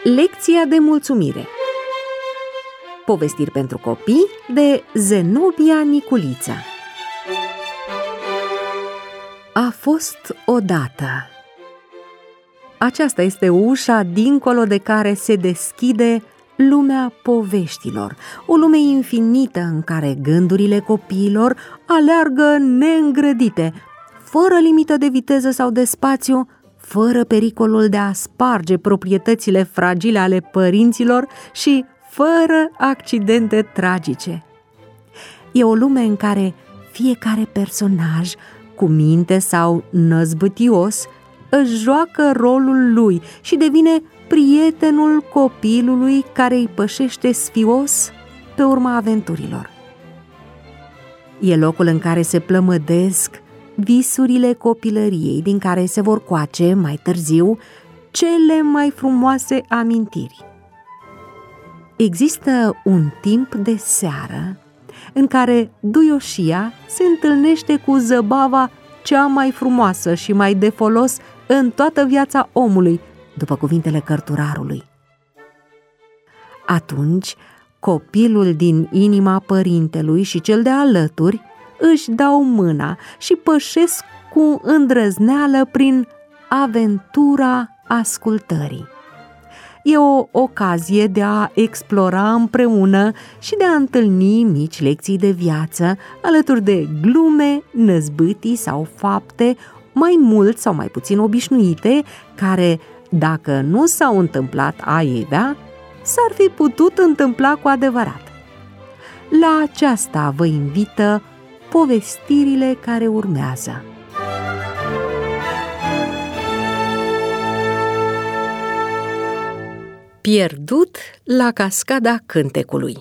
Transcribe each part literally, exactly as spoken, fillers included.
Lecția de mulțumire. Povestiri pentru copii de Zenobia Niculiță. A fost odată. Aceasta este ușa dincolo de care se deschide lumea poveștilor, o lume infinită în care gândurile copiilor aleargă neîngrădite, fără limită de viteză sau de spațiu, fără pericolul de a sparge proprietățile fragile ale părinților și fără accidente tragice. E o lume în care fiecare personaj, cu minte sau năzbâtios, își joacă rolul lui și devine prietenul copilului care îi pășește sfios pe urma aventurilor. E locul în care se plămădesc visurile copilăriei, din care se vor coace mai târziu cele mai frumoase amintiri. Există un timp de seară în care duioșia se întâlnește cu zăbava cea mai frumoasă și mai de folos în toată viața omului, după cuvintele cărturarului. Atunci, copilul din inima părintelui și cel de alături își dau mâna și pășesc cu îndrăzneală prin aventura ascultării. E o ocazie de a explora împreună și de a întâlni mici lecții de viață, alături de glume, năzbâtii sau fapte mai mult sau mai puțin obișnuite, care, dacă nu s-au întâmplat aievea, s-ar fi putut întâmpla cu adevărat. La aceasta vă invită povestirile care urmează. Pierdut la cascada cântecului.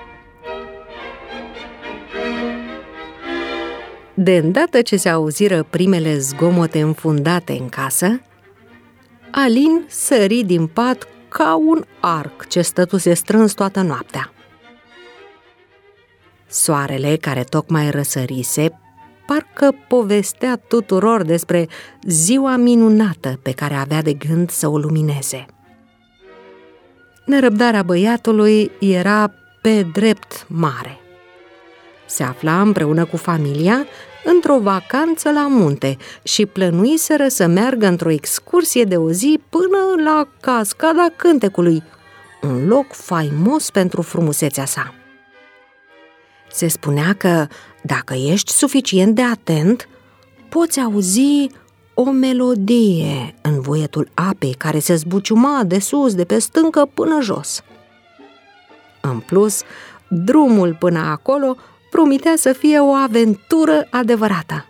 De îndată ce se auziră primele zgomote înfundate în casă, Alin sări din pat ca un arc ce stătuse strâns toată noaptea. Soarele, care tocmai răsărise, parcă povestea tuturor despre ziua minunată pe care avea de gând să o lumineze. Nerăbdarea băiatului era pe drept mare. Se afla împreună cu familia într-o vacanță la munte și plănuiseră să meargă într-o excursie de o zi până la cascada cântecului, un loc faimos pentru frumusețea sa. Se spunea că, dacă ești suficient de atent, poți auzi o melodie în voietul apei care se zbuciuma de sus, de pe stâncă până jos. În plus, drumul până acolo promitea să fie o aventură adevărată.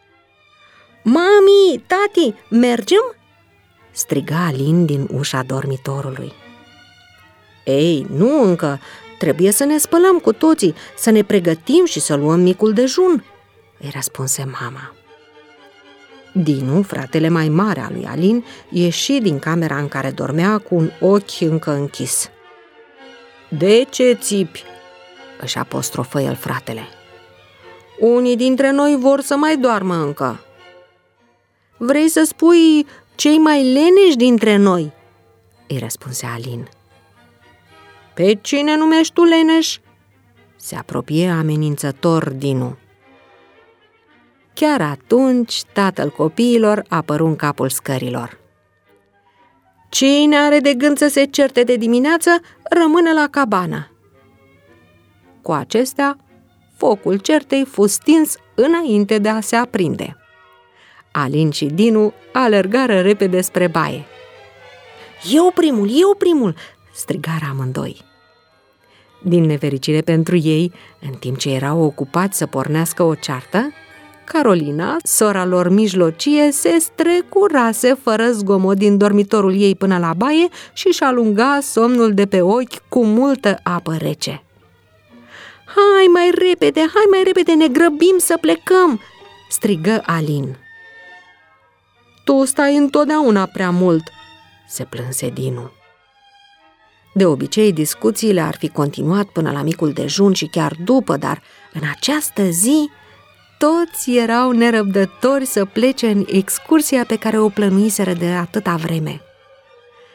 "Mami, tati, mergem?" striga Alin din ușa dormitorului. "Ei, nu încă, trebuie să ne spălăm cu toții, să ne pregătim și să luăm micul dejun," îi răspunse mama. Dinu, fratele mai mare al lui Alin, ieși din camera în care dormea cu un ochi încă închis. "De ce țipi?" își apostrofă el fratele. "Unii dintre noi vor să mai doarmă încă." "Vrei să spui cei mai leneși dintre noi?" îi răspunse Alin. "Pe cine numești tu leneș?" se apropie amenințător Dinu. Chiar atunci, tatăl copiilor apăru în capul scărilor. "Cine are de gând să se certe de dimineață, rămâne la cabană." Cu acestea, focul certei fu stins înainte de a se aprinde. Alin și Dinu alergară repede spre baie. "Eu primul, eu primul!" strigară amândoi. Din nefericire pentru ei, în timp ce erau ocupați să pornească o ceartă, Carolina, sora lor mijlocie, se strecurase fără zgomot din dormitorul ei până la baie și își alunga somnul de pe ochi cu multă apă rece. "Hai mai repede, hai mai repede, ne grăbim să plecăm!" strigă Alin. "Tu stai întotdeauna prea mult," se plânse Dinu. De obicei, discuțiile ar fi continuat până la micul dejun și chiar după, dar în această zi toți erau nerăbdători să plece în excursia pe care o plănuiseră de atâta vreme.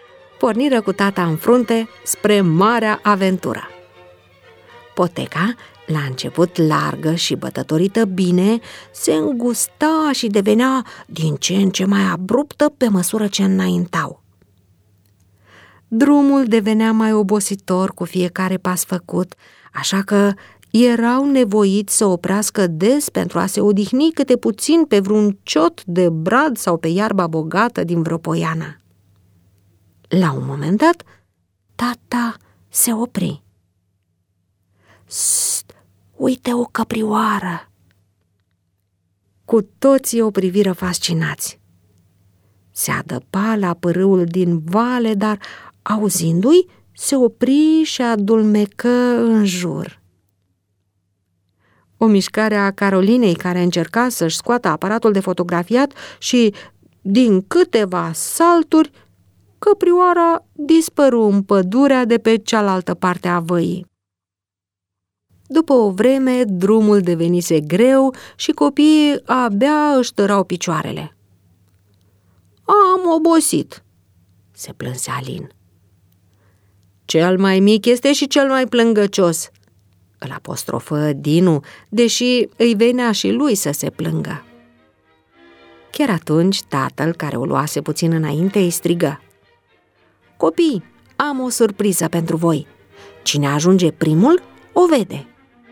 porniră cu tata în frunte spre marea aventură. Poteca, la început largă și bătătorită bine, se îngusta și devenea din ce în ce mai abruptă pe măsură ce înaintau. Drumul devenea mai obositor cu fiecare pas făcut, așa că erau nevoiți să oprească des pentru a se odihni câte puțin pe vreun ciot de brad sau pe iarba bogată din vreo poiană. La un moment dat, tata se opri. "Sst, uite o căprioară!" Cu toții o priviră fascinați. Se adăpa la pârâul din vale, dar, auzindu-i, se opri și adulmecă în jur. O mișcare a Carolinei, care încerca să-și scoată aparatul de fotografiat și, din câteva salturi, căprioara dispăru în pădurea de pe cealaltă parte a văii. După o vreme, drumul devenise greu și copiii abia își tărau picioarele. "Am obosit," se plânse Alin. "Cel mai mic este și cel mai plângăcios," îl apostrofă Dinu, deși îi venea și lui să se plângă. Chiar atunci, tatăl, care o luase puțin înainte, îi strigă: "Copii, am o surpriză pentru voi. Cine ajunge primul, o vede."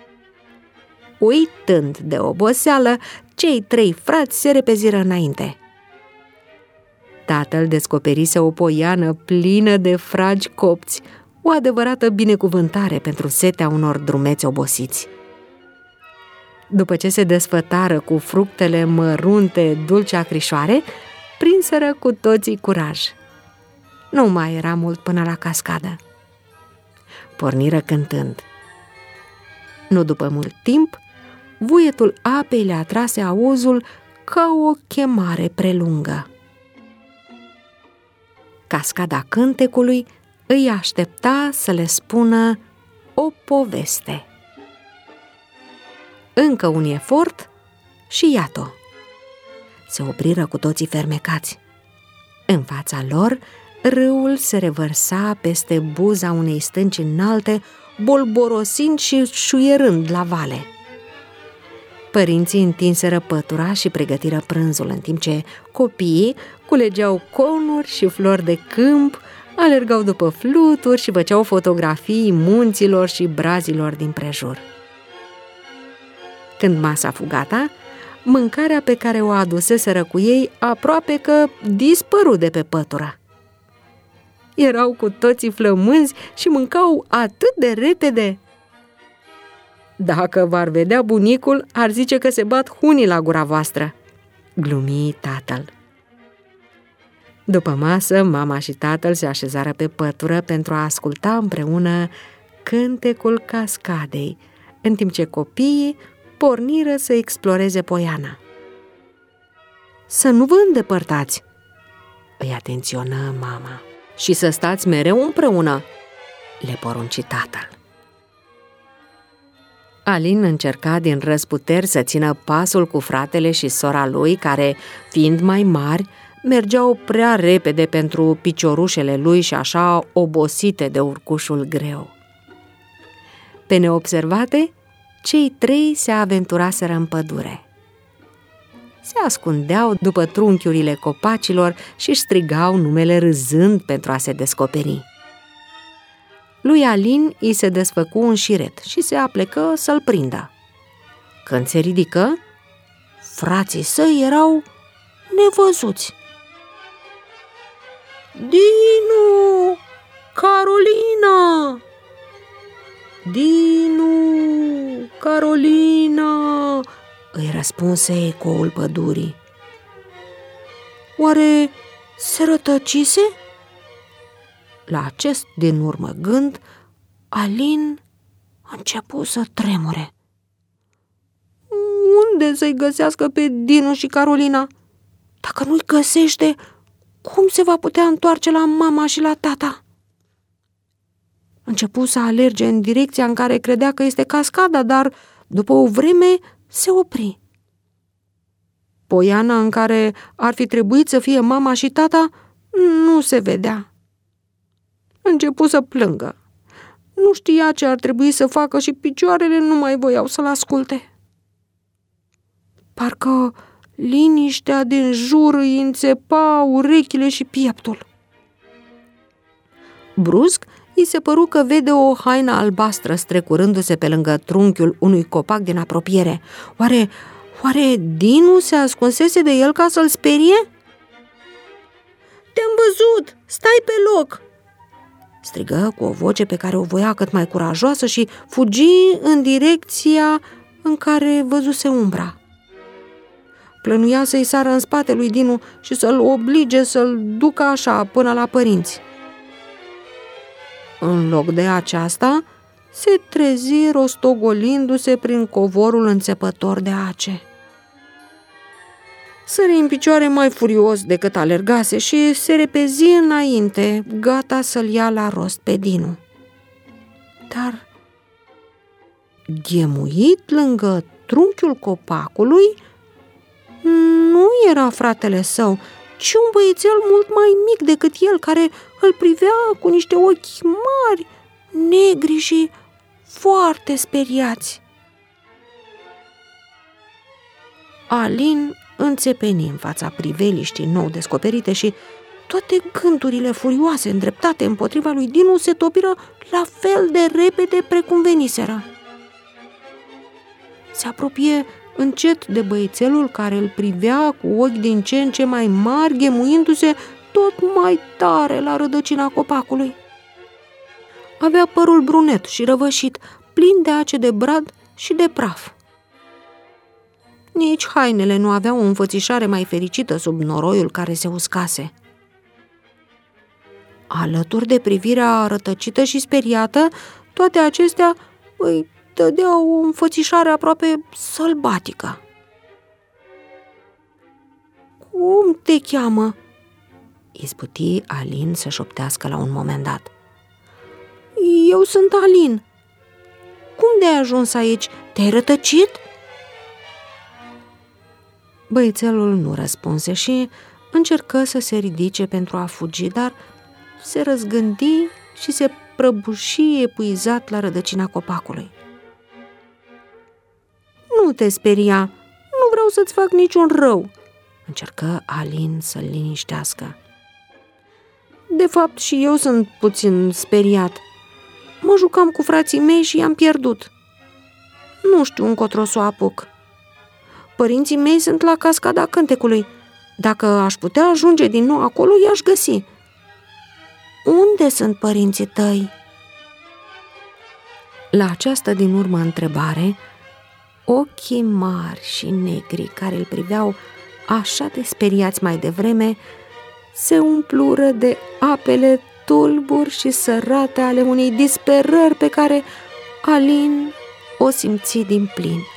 Uitând de oboseală, cei trei frați se repeziră înainte. Tatăl descoperise o poiană plină de fragi copți, o adevărată binecuvântare pentru setea unor drumeți obosiți. După ce se desfătară cu fructele mărunte dulce acrișoare, prinseră cu toții curaj. Nu mai era mult până la cascadă. Porniră cântând. Nu după mult timp, vuietul apei le atrase auzul ca o chemare prelungă. Cascada cântecului îi aștepta să le spună o poveste. Încă un efort și iată-o. Se opriră cu toții fermecați. În fața lor, râul se revărsa peste buza unei stânci înalte, bolborosind și șuierând la vale. Părinții întinseră pătura și pregătiră prânzul, în timp ce copiii culegeau conuri și flori de câmp, alergau după fluturi și făceau fotografii munților și brazilor din prejur. Când masa fu gata, mâncarea pe care o aduseseră cu ei aproape că dispăru de pe pătură. Erau cu toții flămânzi și mâncau atât de repede. "Dacă v-ar vedea bunicul, ar zice că se bat hunii la gura voastră," glumi tatăl. După masă, mama și tatăl se așezară pe pătură pentru a asculta împreună cântecul cascadei, în timp ce copiii porniră să exploreze poiana. "Să nu vă îndepărtați," îi atenționă mama. "Și să stați mereu împreună," le porunci tatăl. Alin încerca din răzputeri să țină pasul cu fratele și sora lui, care, fiind mai mari, mergeau prea repede pentru piciorușele lui și așa obosite de urcușul greu. Pe neobservate, cei trei se aventuraseră în pădure. Se ascundeau după trunchiurile copacilor și își strigau numele râzând pentru a se descoperi. Lui Alin îi se desfăcu un șiret și se aplecă să-l prindă. Când se ridică, frații săi erau nevăzuți. "Dinu! Carolina! Dinu! Carolina!" îi răspunse ecoul pădurii. "Oare se rătăcise?" La acest din urmă gând, Alin a început să tremure. Unde să-i găsească pe Dinu și Carolina? Dacă nu-i găsește, cum se va putea întoarce la mama și la tata? Începu să alerge în direcția în care credea că este cascada, dar după o vreme se opri. Poiana în care ar fi trebuit să fie mama și tata nu se vedea. Începu să plângă. Nu știa ce ar trebui să facă și picioarele nu mai voiau să-l asculte. Parcă liniștea din jur îi înțepa urechile și pieptul. Brusc, i se păru că vede o haină albastră strecurându-se pe lângă trunchiul unui copac din apropiere. Oare, oare Dinu se ascunsese de el ca să-l sperie? Te-am văzut! Stai pe loc! Strigă cu o voce pe care o voia cât mai curajoasă și fugi în direcția în care văzuse umbra. Plănuia să-i sară în spate lui Dinu și să-l oblige să-l ducă așa până la părinți. În loc de aceasta, se trezi rostogolindu-se prin covorul înțepător de ace. Sări în picioare mai furios decât alergase și se repezi înainte, gata să-l ia la rost pe Dinu. Dar, ghemuit lângă trunchiul copacului, nu era fratele său, ci un băiețel mult mai mic decât el, care îl privea cu niște ochi mari, negri și foarte speriați. Alin înțepeni în fața priveliștii nou descoperite și toate gândurile furioase îndreptate împotriva lui Dinu se topiră la fel de repede precum veniseră. Se apropie încet de băiețelul care îl privea cu ochi din ce în ce mai mari, ghemuindu-se tot mai tare la rădăcina copacului. Avea părul brunet și răvășit, plin de ace de brad și de praf. Nici hainele nu aveau o înfățișare mai fericită sub noroiul care se uscase. Alături de privirea rătăcită și speriată, toate acestea îi dădeau o înfățișare aproape sălbatică. Cum te cheamă?" izbuti Alin să șoptească la un moment dat. Eu sunt Alin. Cum de-ai ajuns aici? Te-ai rătăcit?" Băiețelul nu răspunse și încercă să se ridice pentru a fugi, dar se răzgândi și se prăbuși epuizat la rădăcina copacului. Nu te speria, nu vreau să-ți fac niciun rău, încercă Alin să-l liniștească. De fapt, și eu sunt puțin speriat. Mă jucam cu frații mei și i-am pierdut. Nu știu încotro să o apuc. Părinții mei sunt la cascada Cântecului. Dacă aș putea ajunge din nou acolo, i-aș găsi. Unde sunt părinții tăi? La această din urmă întrebare, ochii mari și negri care îl priveau așa de speriați mai devreme se umplură de apele tulburi și sărate ale unei disperări pe care Alin o simți din plin.